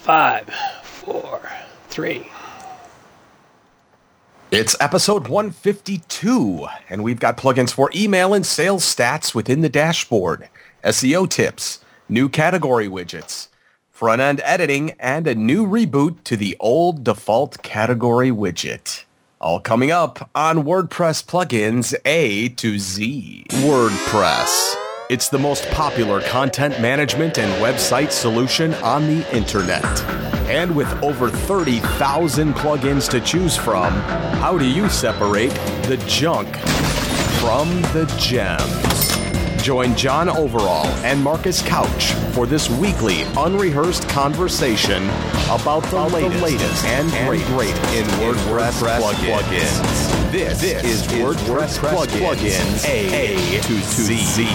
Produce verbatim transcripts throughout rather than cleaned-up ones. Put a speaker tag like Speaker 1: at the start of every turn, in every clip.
Speaker 1: Five, four, three.
Speaker 2: It's episode one fifty-two, and we've got plugins for email and sales stats within the dashboard, S E O tips, new category widgets, front-end editing, and a new reboot to the old default category widget. All coming up on WordPress Plugins A to Z. WordPress. It's the most popular content management and website solution on the internet. And with over thirty thousand plugins to choose from, how do you separate the junk from the gems? Join John Overall and Marcus Couch for this weekly unrehearsed conversation about the, about latest, the latest and, and great, great in WordPress, WordPress plugins. plugins. This, this is, is WordPress, WordPress Plugins, plugins A, A to Z. Z.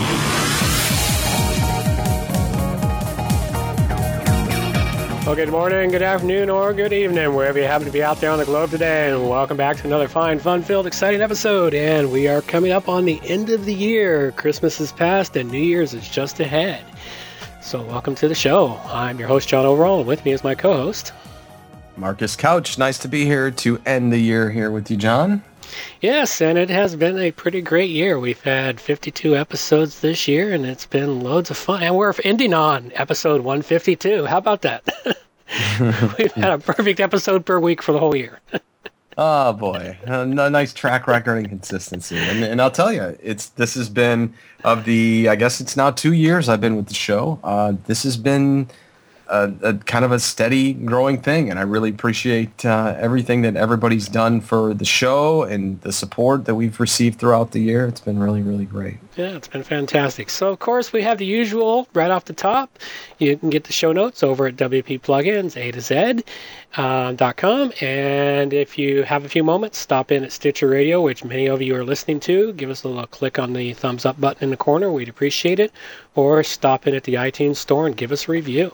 Speaker 1: Well, good morning, good afternoon, or good evening, wherever you happen to be out there on the globe today, and welcome back to another fine, fun-filled, exciting episode. And we are coming up on the end of the year. Christmas is past, and New Year's is just ahead. So welcome to the show. I'm your host, John Overall, and with me is my co-host,
Speaker 2: Marcus Couch. Nice to be here to end the year here with you, John.
Speaker 1: Yes, and it has been a pretty great year. We've had fifty-two episodes this year, and it's been loads of fun. And we're ending on episode one fifty-two. How about that? We've had a perfect episode per week for the whole year.
Speaker 2: Oh, boy. A nice track record and consistency. And, and I'll tell you, it's this has been, of the, I guess it's now two years I've been with the show. Uh, this has been A, a kind of a steady growing thing, and I really appreciate uh, everything that everybody's done for the show and the support that we've received throughout the year. It's been really, really great.
Speaker 1: Yeah, it's been fantastic. So, of course, we have the usual right off the top. You can get the show notes over at W P Plugins A to Z uh, dot com, and if you have a few moments, stop in at Stitcher Radio, which many of you are listening to. Give us a little click on the thumbs up button in the corner. We'd appreciate it. Or stop in at the iTunes store and give us a review.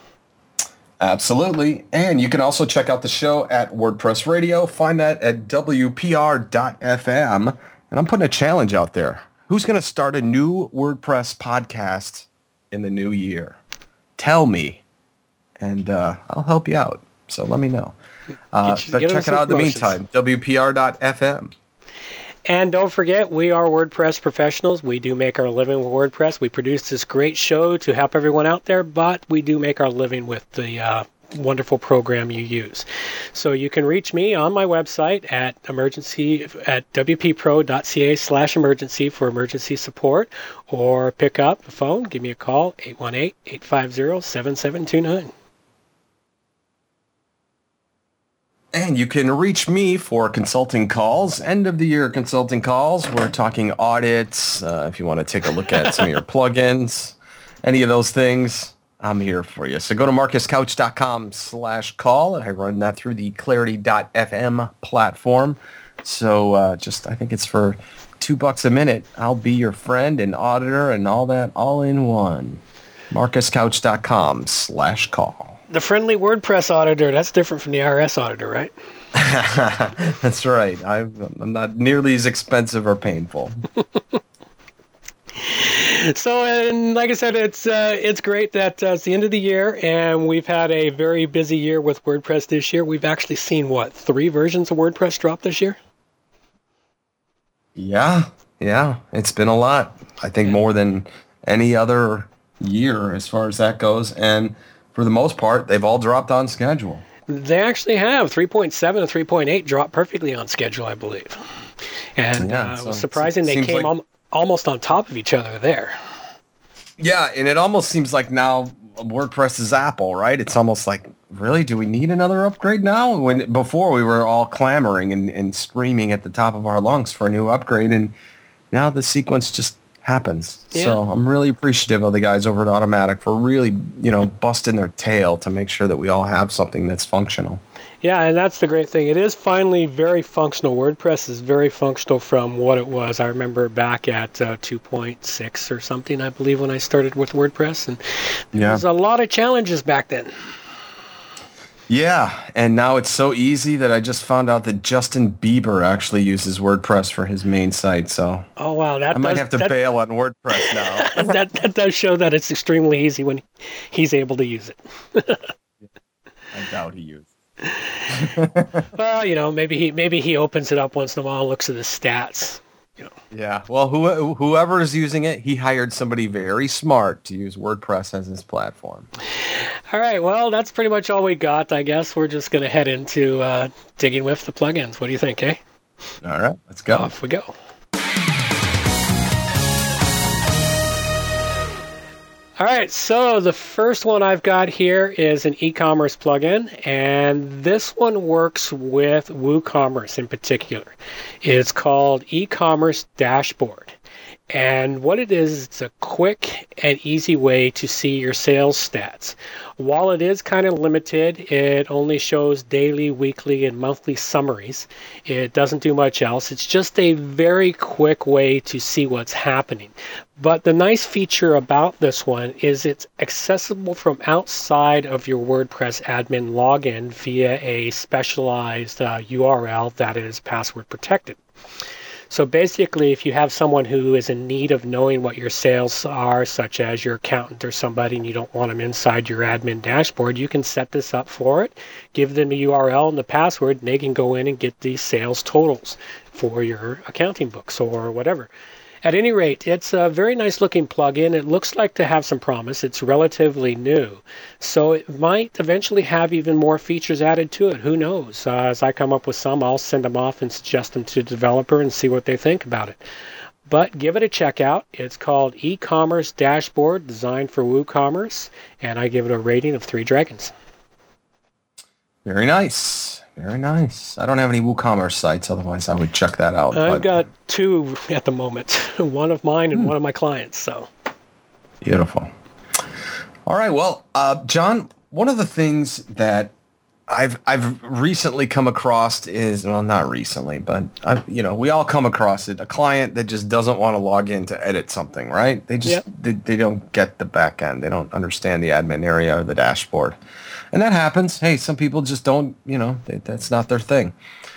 Speaker 2: Absolutely. And you can also check out the show at WordPress Radio. Find that at W P R dot F M. And I'm putting a challenge out there. Who's going to start a new WordPress podcast in the new year? Tell me, and uh, I'll help you out. So let me know. Uh,
Speaker 1: you,
Speaker 2: but check it out in the meantime, W P R dot F M.
Speaker 1: And don't forget, we are WordPress professionals. We do make our living with WordPress. We produce this great show to help everyone out there, but we do make our living with the uh, wonderful program you use. So you can reach me on my website at emergency at W P pro dot C A slash emergency for emergency support, or pick up the phone, give me a call, eight one eight, eight five zero, seven seven two nine.
Speaker 2: And you can reach me for consulting calls, end of the year consulting calls. We're talking audits. Uh, if you want to take a look at some of your plugins, any of those things, I'm here for you. So go to marcus couch dot com slash call, and I run that through the clarity dot F M platform. So uh, just, I think it's for two bucks a minute. I'll be your friend and auditor and all that all in one. marcus couch dot com slash call.
Speaker 1: The friendly WordPress auditor, that's different from the I R S auditor, right?
Speaker 2: That's right. I'm, I'm not nearly as expensive or painful.
Speaker 1: So, and like I said, it's uh, it's great that uh, it's the end of the year, and we've had a very busy year with WordPress this year. We've actually seen, what, three versions of WordPress drop this year?
Speaker 2: Yeah, yeah. It's been a lot. I think more than any other year as far as that goes, and for the most part, they've all dropped on schedule.
Speaker 1: They actually have. three point seven and three point eight dropped perfectly on schedule, I believe. And yeah, uh, so it was surprising they came like, al- almost on top of each other there.
Speaker 2: Yeah, and it almost seems like now WordPress is Apple, right? It's almost like, really, do we need another upgrade now? When before we were all clamoring and, and screaming at the top of our lungs for a new upgrade, and now the sequence just happens. Yeah. So I'm really appreciative of the guys over at Automattic for really, you know, busting their tail to make sure that we all have something that's functional.
Speaker 1: Yeah, and that's the great thing. It is finally very functional. WordPress is very functional from what it was. I remember back at uh, two point six or something, I believe, when I started with WordPress, and there
Speaker 2: yeah.
Speaker 1: was a lot of challenges back then.
Speaker 2: Yeah, and now it's so easy that I just found out that Justin Bieber actually uses WordPress for his main site. So
Speaker 1: oh wow, that
Speaker 2: I might
Speaker 1: does,
Speaker 2: have to
Speaker 1: that,
Speaker 2: bail on WordPress now.
Speaker 1: that that does show that it's extremely easy when he's able to use it.
Speaker 2: doubt he used.
Speaker 1: Well, you know, maybe he maybe he opens it up once in a while and looks at the stats. You know.
Speaker 2: Yeah. Well, who, whoever is using it, he hired somebody very smart to use WordPress as his platform.
Speaker 1: All right. Well, that's pretty much all we got. I guess we're just going to head into uh, digging with the plugins. What do you think, eh?
Speaker 2: All right. Let's go.
Speaker 1: Off we go. All right, so the first one I've got here is an e-commerce plugin, and this one works with WooCommerce in particular. It's called E-commerce Dashboard, and what it is, it's a quick and easy way to see your sales stats. While it is kind of limited, it only shows daily, weekly, and monthly summaries. It doesn't do much else. It's just a very quick way to see what's happening. But the nice feature about this one is it's accessible from outside of your WordPress admin login via a specialized uh, U R L that is password protected. So basically, if you have someone who is in need of knowing what your sales are, such as your accountant or somebody, and you don't want them inside your admin dashboard, you can set this up for it, give them a U R L and the password, and they can go in and get these sales totals for your accounting books or whatever. At any rate, it's a very nice looking plugin. It looks like to have some promise. It's relatively new. So it might eventually have even more features added to it. Who knows? Uh, as I come up with some, I'll send them off and suggest them to the developer and see what they think about it. But give it a check out. It's called E-commerce Dashboard, designed for WooCommerce, and I give it a rating of three dragons.
Speaker 2: Very nice. Very nice. I don't have any WooCommerce sites, otherwise I would check that out.
Speaker 1: I've
Speaker 2: but...
Speaker 1: got two at the moment, one of mine and hmm. one of my clients. So
Speaker 2: beautiful. All right. Well, uh, John, one of the things that I've I've recently come across is, well, not recently, but I've, you know, we all come across it. A client that just doesn't want to log in to edit something, right? They just yep. they, they don't get the back end. They don't understand the admin area or the dashboard. And that happens. Hey, some people just don't, you know, they, that's not their thing.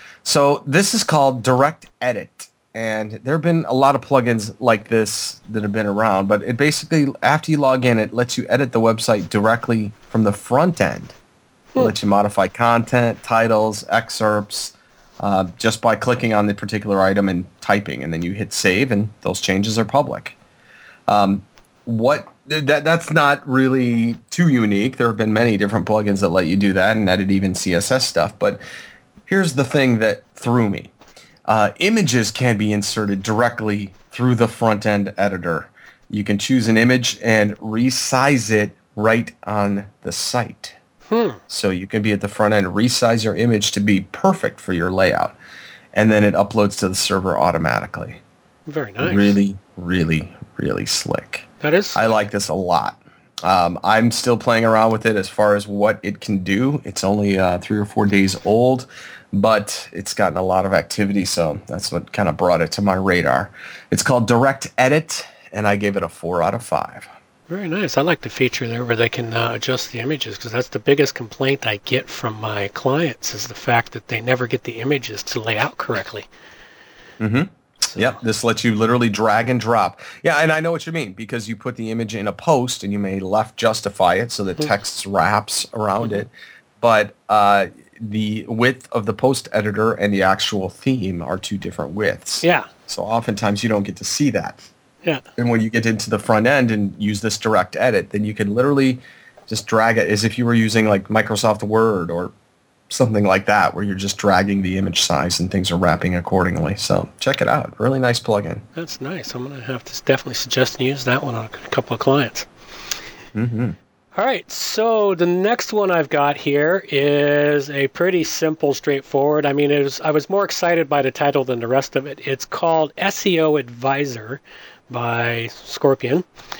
Speaker 2: So this is called Direct Edit. And there have been a lot of plugins like this that have been around. But it basically, after you log in, it lets you edit the website directly from the front end. It lets you modify content, titles, excerpts, uh, just by clicking on the particular item and typing. And then you hit save, and those changes are public. Um, what... That that's not really too unique. There have been many different plugins that let you do that and edit even C S S stuff. But here's the thing that threw me. Uh, images can be inserted directly through the front-end editor. You can choose an image and resize it right on the site. Hmm. So you can be at the front end, resize your image to be perfect for your layout. And then it uploads to the server automatically.
Speaker 1: Very nice.
Speaker 2: Really, really, really slick.
Speaker 1: That is.
Speaker 2: I like this a lot. Um, I'm still playing around with it as far as what it can do. It's only uh, three or four days old, but it's gotten a lot of activity, so that's what kind of brought it to my radar. It's called Direct Edit, and I gave it a four out of five.
Speaker 1: Very nice. I like the feature there where they can uh, adjust the images, because that's the biggest complaint I get from my clients is the fact that they never get the images to lay out correctly.
Speaker 2: Mm-hmm. So. Yep, this lets you literally drag and drop. Yeah, and I know what you mean, because you put the image in a post and you may left justify it so the text wraps around mm-hmm. it. But uh, the width of the post editor and the actual theme are two different widths.
Speaker 1: Yeah.
Speaker 2: So oftentimes you don't get to see that.
Speaker 1: Yeah.
Speaker 2: And when you get into the front end and use this direct edit, then you can literally just drag it as if you were using like Microsoft Word or something like that, where you're just dragging the image size and things are wrapping accordingly. So check it out. Really nice plugin.
Speaker 1: That's nice. I'm going to have to definitely suggest and use that one on a couple of clients.
Speaker 2: Mm-hmm.
Speaker 1: All right. So the next one I've got here is a pretty simple, straightforward. I mean, it was, I was more excited by the title than the rest of it. It's called S E O Advisor by Scorpion.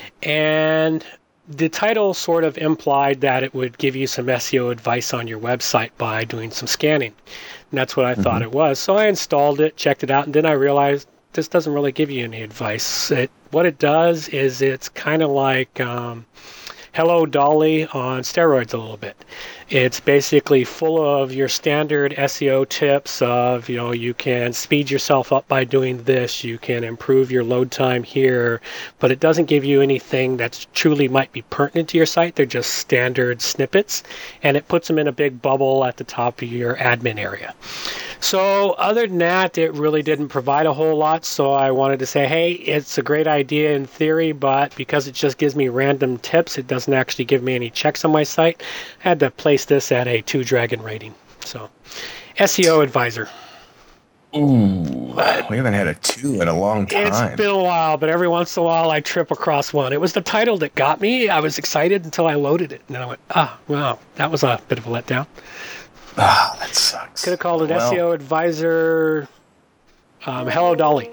Speaker 1: And the title sort of implied that it would give you some S E O advice on your website by doing some scanning. And that's what I mm-hmm. thought it was. So I installed it, checked it out, and then I realized this doesn't really give you any advice. It, what it does is it's kind of like um, Hello Dolly on steroids a little bit. It's basically full of your standard S E O tips of, you know, you can speed yourself up by doing this, you can improve your load time here, but it doesn't give you anything that truly might be pertinent to your site. They're just standard snippets, and it puts them in a big bubble at the top of your admin area. So other than that, it really didn't provide a whole lot, so I wanted to say, hey, it's a great idea in theory, but because it just gives me random tips, it doesn't actually give me any checks on my site. I had to place this at a two dragon rating. So, S E O Advisor.
Speaker 2: Ooh, but we haven't had a two in a long time.
Speaker 1: It's been a while, but every once in a while I trip across one. It was the title that got me. I was excited until I loaded it, and then I went, ah, wow, that was a bit of a letdown.
Speaker 2: Ah, that sucks.
Speaker 1: Could have called it
Speaker 2: well,
Speaker 1: S E O Advisor. Um, Hello Dolly.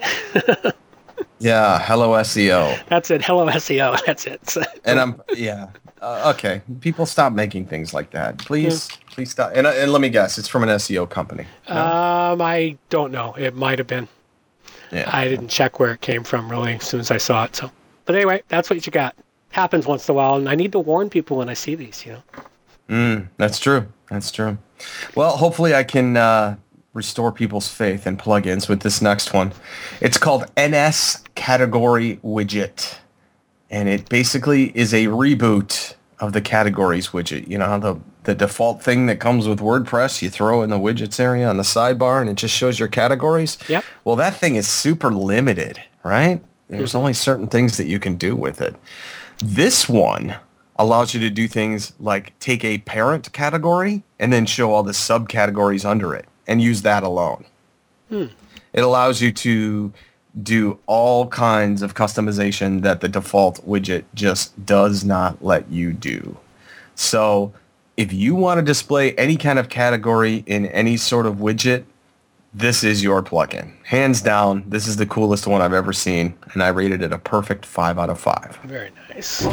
Speaker 2: Yeah, hello S E O.
Speaker 1: That's it. Hello S E O. That's it.
Speaker 2: And I'm yeah. Uh, okay, people stop making things like that, please. Yeah. Please stop. And, and let me guess, it's from an S E O company. No?
Speaker 1: Um, I don't know. It might have been.
Speaker 2: Yeah.
Speaker 1: I didn't check where it came from really as soon as I saw it. So, but anyway, that's what you got. Happens once in a while, and I need to warn people when I see these. You know.
Speaker 2: Mm, that's true. That's true. Well, hopefully I can uh, restore people's faith in plugins with this next one. It's called N S Category Widget, and it basically is a reboot of the categories widget. You know how the, the default thing that comes with WordPress, you throw in the widgets area on the sidebar, and it just shows your categories?
Speaker 1: Yep.
Speaker 2: Well, that thing is super limited, right? There's mm-hmm. only certain things that you can do with it. This one allows you to do things like take a parent category and then show all the subcategories under it and use that alone. Hmm. It allows you to do all kinds of customization that the default widget just does not let you do. So if you want to display any kind of category in any sort of widget, this is your plugin. Hands down, this is the coolest one I've ever seen, and I rated it a perfect five out of five.
Speaker 1: Very nice.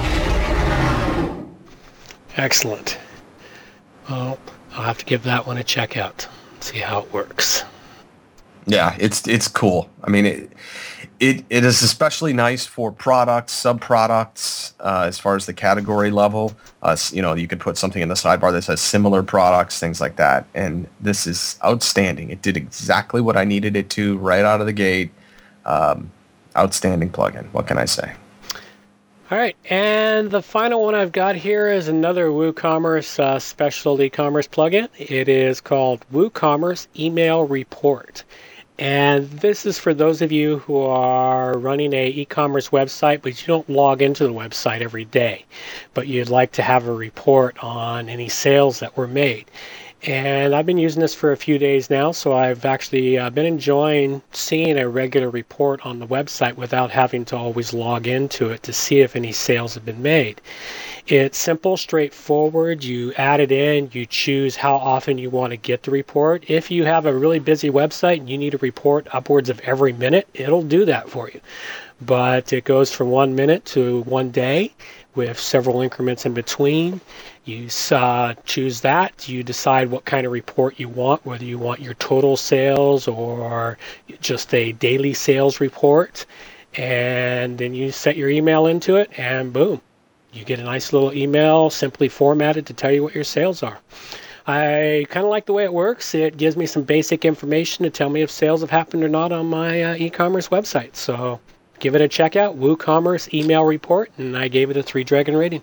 Speaker 1: Excellent. Well, I'll have to give that one a check out. See how it works.
Speaker 2: Yeah, it's it's cool. I mean, it it, it is especially nice for products, sub-products, uh, as far as the category level. Uh, you know, you could put something in the sidebar that says similar products, things like that. And this is outstanding. It did exactly what I needed it to right out of the gate. Um, outstanding plugin. What can I say?
Speaker 1: All right, and the final one I've got here is another WooCommerce uh, special e-commerce plugin. It is called WooCommerce Email Report. And this is for those of you who are running a e-commerce website, but you don't log into the website every day, but you'd like to have a report on any sales that were made. And I've been using this for a few days now, so I've actually uh, been enjoying seeing a regular report on the website without having to always log into it to see if any sales have been made. It's simple, straightforward. You add it in, you choose how often you want to get the report. If you have a really busy website and you need a report upwards of every minute, it'll do that for you. But it goes from one minute to one day with several increments in between. You uh, choose that. You decide what kind of report you want, whether you want your total sales or just a daily sales report. And then you set your email into it, and boom, you get a nice little email simply formatted to tell you what your sales are. I kind of like the way it works. It gives me some basic information to tell me if sales have happened or not on my uh, e-commerce website. So give it a check out, WooCommerce Email Report, and I gave it a three dragon rating.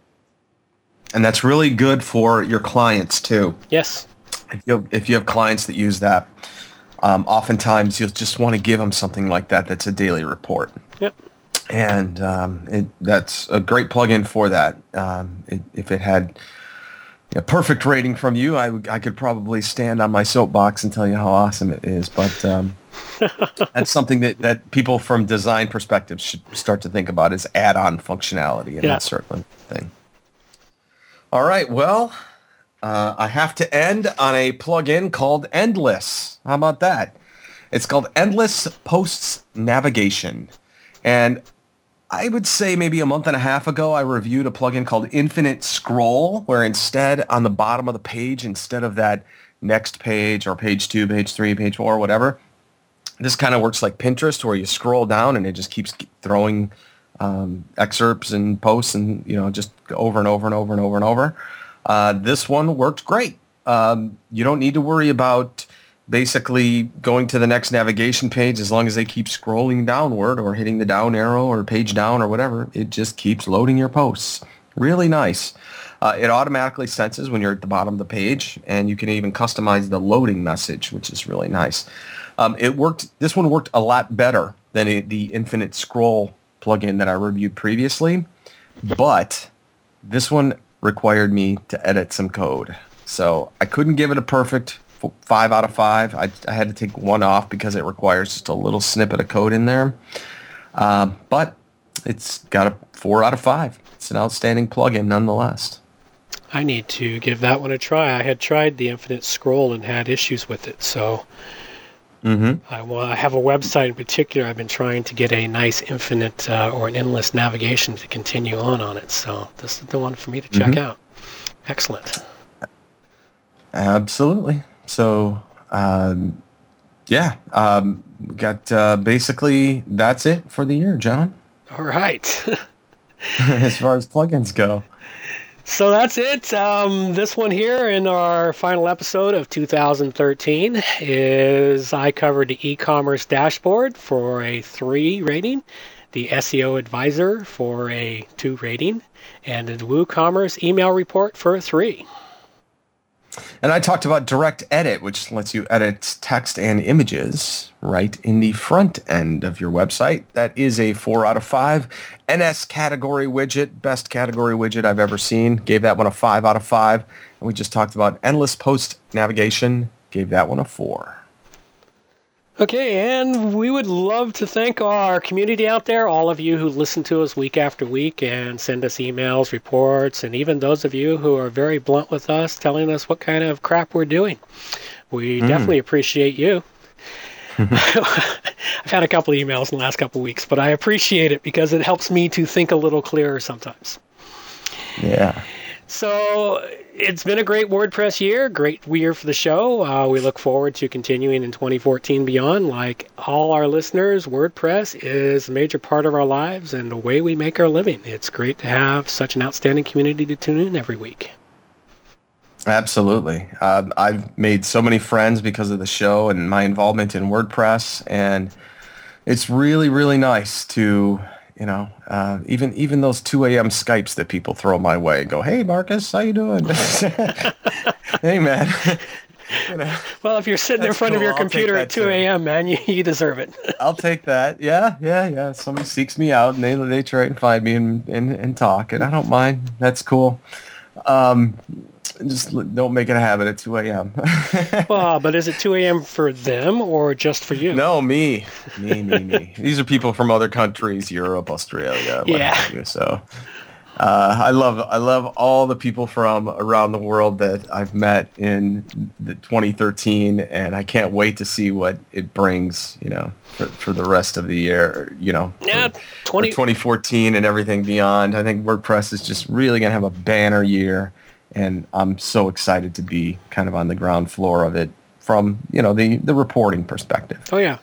Speaker 2: And that's really good for your clients too.
Speaker 1: Yes.
Speaker 2: If you have, if you have clients that use that, um, oftentimes you'll just want to give them something like that that's a daily report.
Speaker 1: Yep.
Speaker 2: And um, it, that's a great plugin for that. Um, it, if it had a perfect rating from you, I, I could probably stand on my soapbox and tell you how awesome it is. But um, that's something that, that people from design perspectives should start to think about is add-on functionality and yeah. that sort of thing. All right, well, uh, I have to end on a plugin called Endless. How about that? It's called Endless Posts Navigation. And I would say maybe a month and a half ago, I reviewed a plugin called Infinite Scroll, where instead on the bottom of the page, instead of that next page or page two, page three, page four, whatever, this kind of works like Pinterest, where you scroll down and it just keeps throwing um, excerpts and posts and, you know, just over and over and over and over and over. Uh, this one worked great. Um, you don't need to worry about basically going to the next navigation page as long as they keep scrolling downward or hitting the down arrow or page down or whatever. It just keeps loading your posts. Really nice. Uh, it automatically senses when you're at the bottom of the page, and you can even customize the loading message, which is really nice. Um, it worked. This one worked a lot better than it, the Infinite Scroll plugin that I reviewed previously, but this one required me to edit some code. So I couldn't give it a perfect five out of five. I, I had to take one off because it requires just a little snippet of code in there. Uh, but it's got a four out of five. It's an outstanding plugin nonetheless.
Speaker 1: I need to give that one a try. I had tried the Infinite Scroll and had issues with it, so mm-hmm. I, well, I have a website in particular. I've been trying to get a nice infinite uh, or an endless navigation to continue on on it, so this is the one for me to check mm-hmm. out. Excellent.
Speaker 2: Absolutely. So, um, yeah, um, we got uh, basically that's it for the year, John.
Speaker 1: All right.
Speaker 2: As far as plugins go.
Speaker 1: So that's it. Um, this one here in our final episode of two thousand thirteen is I covered the e-commerce dashboard for a three rating, the S E O advisor for a two rating, and the WooCommerce email report for a three.
Speaker 2: And I talked about Direct Edit, which lets you edit text and images right in the front end of your website. That is a four out of five. N S category widget, best category widget I've ever seen. Gave that one a five out of five. And we just talked about endless post navigation. Gave that one a four.
Speaker 1: Okay, and we would love to thank our community out there, all of you who listen to us week after week and send us emails, reports, and even those of you who are very blunt with us, telling us what kind of crap we're doing. We mm. definitely appreciate you. I've had a couple of emails in the last couple of weeks, but I appreciate it because it helps me to think a little clearer sometimes.
Speaker 2: Yeah.
Speaker 1: So it's been a great WordPress year, great year for the show. Uh, we look forward to continuing in twenty fourteen beyond. Like all our listeners, WordPress is a major part of our lives and the way we make our living. It's great to have such an outstanding community to tune in every week.
Speaker 2: Absolutely. Uh, I've made so many friends because of the show and my involvement in WordPress, and it's really, really nice to... You know, uh, even even those two a.m. Skypes that people throw my way and go, "Hey, Marcus, how you doing?" Hey, man. You know,
Speaker 1: well, if you're sitting in front cool. of your computer at two a.m., man, you, you deserve it.
Speaker 2: I'll take that. Yeah, yeah, yeah. Somebody seeks me out, and they they try and find me and, and, and talk, and I don't mind. That's cool. Um, just don't make it a habit at two a.m.
Speaker 1: Well, but is it two a.m. for them or just for you?
Speaker 2: No, me. Me, me, me. These are people from other countries, Europe, Australia, what
Speaker 1: yeah.
Speaker 2: have you. So uh, I love I love all the people from around the world that I've met in the twenty thirteen, and I can't wait to see what it brings, you know, for, for the rest of the year, you know,
Speaker 1: yeah,
Speaker 2: for,
Speaker 1: twenty
Speaker 2: for twenty fourteen and everything beyond. I think WordPress is just really going to have a banner year. And I'm so excited to be kind of on the ground floor of it from, you know, the, the reporting perspective.
Speaker 1: Oh, yeah.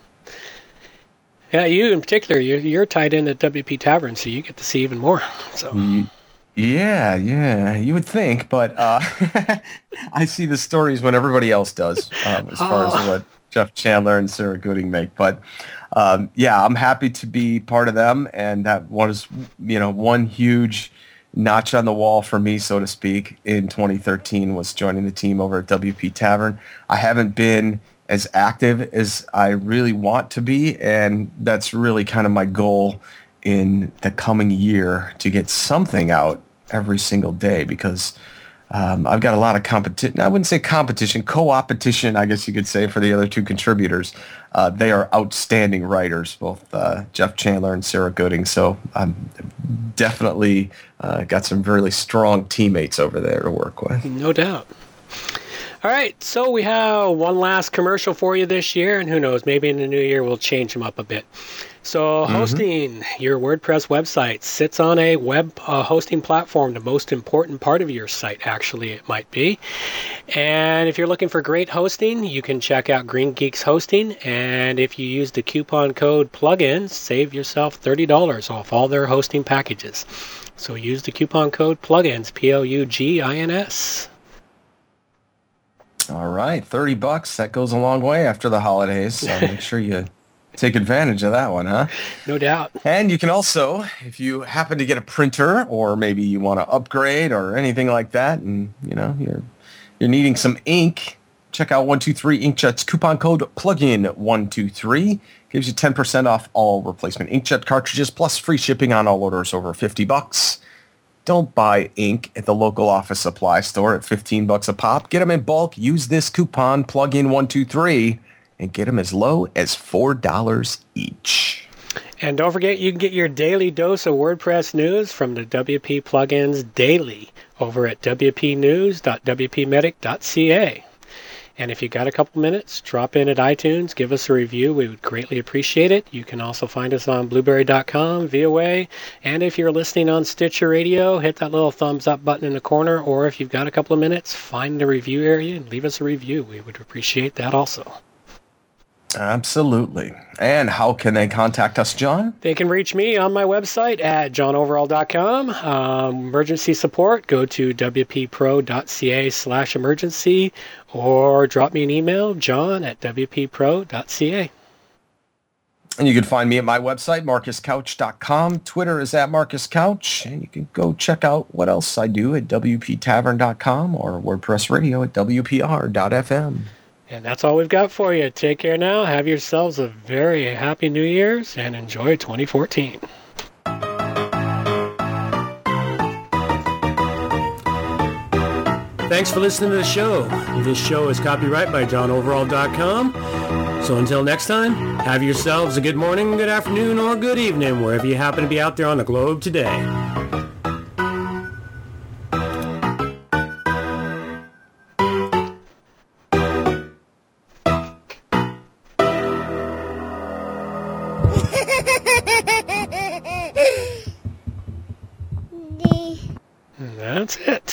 Speaker 1: Yeah, you in particular, you're, you're tied in at W P Tavern, so you get to see even more. So.
Speaker 2: Yeah, yeah, you would think, but uh, I see the stories when everybody else does, um, as far oh. as what Jeff Chandler and Sarah Gooding make. But, um, yeah, I'm happy to be part of them, and that was, you know, one huge notch on the wall for me, so to speak, in twenty thirteen was joining the team over at W P Tavern. I haven't been as active as I really want to be, and that's really kind of my goal in the coming year, to get something out every single day, because um, I've got a lot of competition. I wouldn't say competition, co-opetition, I guess you could say, for the other two contributors. Uh, they are outstanding writers, both uh, Jeff Chandler and Sarah Gooding. So I'm definitely uh, got some really strong teammates over there to work with.
Speaker 1: No doubt. All right, so we have one last commercial for you this year, and who knows, maybe in the new year we'll change them up a bit. So hosting mm-hmm. your WordPress website sits on a web uh, hosting platform, the most important part of your site, actually, it might be. And if you're looking for great hosting, you can check out Green Geeks Hosting. And if you use the coupon code plugins, save yourself thirty dollars off all their hosting packages. So use the coupon code plugins, P L U G I N S.
Speaker 2: All right, thirty bucks. That goes a long way after the holidays. So make sure you take advantage of that one, huh?
Speaker 1: No doubt.
Speaker 2: And you can also, if you happen to get a printer, or maybe you want to upgrade or anything like that, and you know you're you're needing some ink, check out one two three Inkjet's coupon code plugin one two three. Gives you ten percent off all replacement inkjet cartridges plus free shipping on all orders over fifty bucks. Don't buy ink at the local office supply store at fifteen bucks a pop. Get them in bulk. Use this coupon plugin one two three and get them as low as four dollars each.
Speaker 1: And don't forget, you can get your daily dose of WordPress news from the W P Plugins Daily over at w p news dot w p medic dot c a. And if you got a couple minutes, drop in at iTunes, give us a review. We would greatly appreciate it. You can also find us on blueberry dot com, V O A. And if you're listening on Stitcher Radio, hit that little thumbs up button in the corner. Or if you've got a couple of minutes, find the review area and leave us a review. We would appreciate that also.
Speaker 2: Absolutely. And how can they contact us, John?
Speaker 1: They can reach me on my website at john overall dot com. Um, emergency support, go to w p pro dot c a slash emergency or drop me an email, john at w p pro dot c a.
Speaker 2: And you can find me at my website, marcus couch dot com. Twitter is at marcus couch. And you can go check out what else I do at w p tavern dot com or WordPress Radio at w p r dot f m.
Speaker 1: And that's all we've got for you. Take care now. Have yourselves a very happy New Year's and enjoy twenty fourteen. Thanks for listening to the show. This show is copyright by john overall dot com. So until next time, have yourselves a good morning, good afternoon, or good evening, wherever you happen to be out there on the globe today. That's it.